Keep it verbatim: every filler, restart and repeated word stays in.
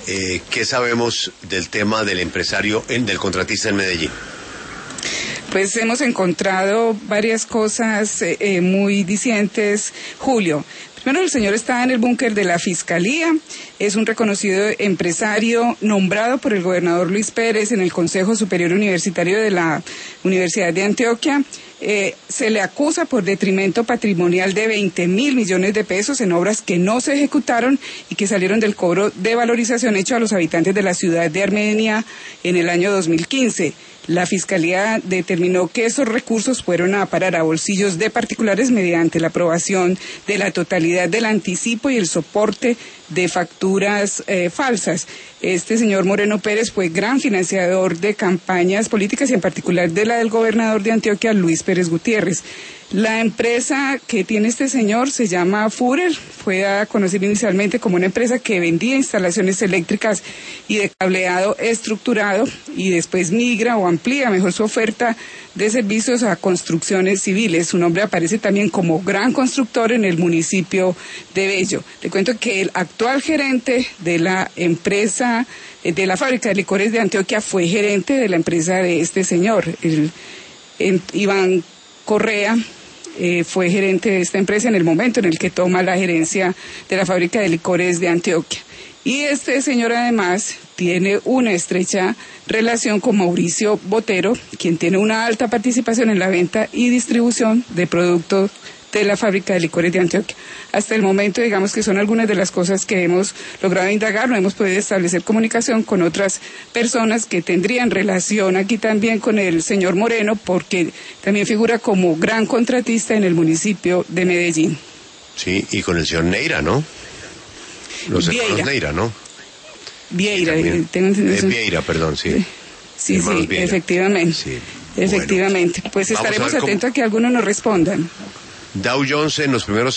eh, ¿qué sabemos del tema del empresario, en, del contratista en Medellín? Pues hemos encontrado varias cosas eh, muy dicientes, Julio. Primero, el señor está en el búnker de la Fiscalía, es un reconocido empresario nombrado por el gobernador Luis Pérez en el Consejo Superior Universitario de la Universidad de Antioquia. Eh, se le acusa por detrimento patrimonial de veinte mil millones de pesos en obras que no se ejecutaron y que salieron del cobro de valorización hecho a los habitantes de la ciudad de Armenia en el año dos mil quince. La Fiscalía determinó que esos recursos fueron a parar a bolsillos de particulares mediante la aprobación de la totalidad del anticipo y el soporte de facturas eh, falsas. Este señor Moreno Pérez fue gran financiador de campañas políticas y en particular de la del gobernador de Antioquia, Luis Pérez Gutiérrez. La empresa que tiene este señor se llama Furer, fue a conocer inicialmente como una empresa que vendía instalaciones eléctricas y de cableado estructurado y después migra o amplía mejor su oferta de servicios a construcciones civiles. Su nombre aparece también como gran constructor en el municipio de Bello. Le cuento que el actual gerente de la empresa, de la fábrica de licores de Antioquia, fue gerente de la empresa de este señor, el, el Iván Correa. Eh, fue gerente de esta empresa en el momento en el que toma la gerencia de la fábrica de licores de Antioquia. Y este señor además tiene una estrecha relación con Mauricio Botero, quien tiene una alta participación en la venta y distribución de productos de la fábrica de licores de Antioquia. Hasta el momento, digamos que son algunas de las cosas que hemos logrado indagar, no hemos podido establecer comunicación con otras personas que tendrían relación aquí también con el señor Moreno, porque también figura como gran contratista en el municipio de Medellín. Sí, y con el señor Neira, ¿no? Los hermanos Neira, ¿no? Vieira. También, tengo, es Vieira, perdón, sí. Sí, sí, Vieira. efectivamente. Sí. Efectivamente. Bueno, pues estaremos atentos cómo... a que algunos nos respondan. Dow Jones en los primeros